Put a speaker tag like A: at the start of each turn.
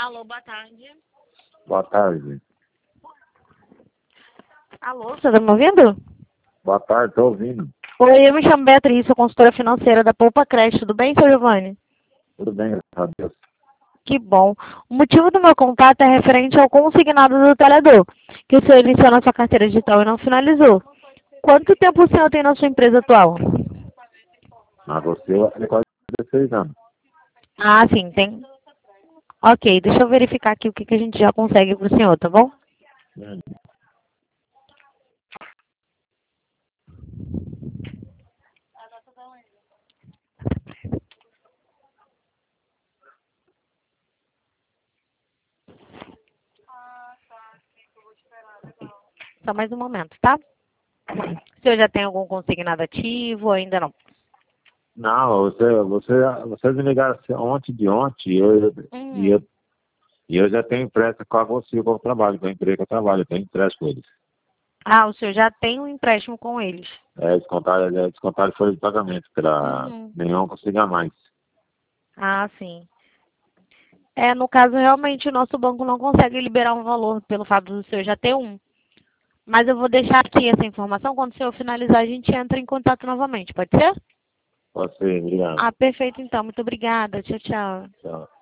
A: Alô, boa tarde.
B: Boa tarde.
A: Alô, você tá me ouvindo?
B: Boa tarde, tô ouvindo.
A: Oi, eu me chamo Beatriz, sou consultora financeira da Poupa Creche. Tudo bem, seu Giovanni?
B: Tudo bem, graças a Deus.
A: Que bom. O motivo do meu contato é referente ao consignado do Teledor, que o senhor iniciou na sua carteira digital e não finalizou. Quanto tempo o senhor tem na sua empresa atual?
B: Mas você vai ter quase 16 anos.
A: Ah, sim, tem. Ok, deixa eu verificar aqui o que a gente já consegue para o senhor, tá bom?
B: Hum.
A: Só mais um momento, tá? O senhor já tem algum consignado ativo ou ainda não?
B: Não, vocês me ligaram assim, ontem de ontem e eu já tenho empréstimo com a você, com o trabalho, com a empresa que eu trabalho, eu tenho empréstimo com eles.
A: Ah, o senhor já tem um empréstimo com eles.
B: Descontaram folha de pagamento, para nenhum consiga mais.
A: Ah, sim. No caso, realmente, o nosso banco não consegue liberar um valor pelo fato do senhor já ter um. Mas eu vou deixar aqui essa informação. Quando o senhor finalizar, a gente entra em contato novamente. Pode ser?
B: Pode ser, obrigado.
A: Ah, perfeito, então. Muito obrigada. Tchau, tchau.
B: Tchau.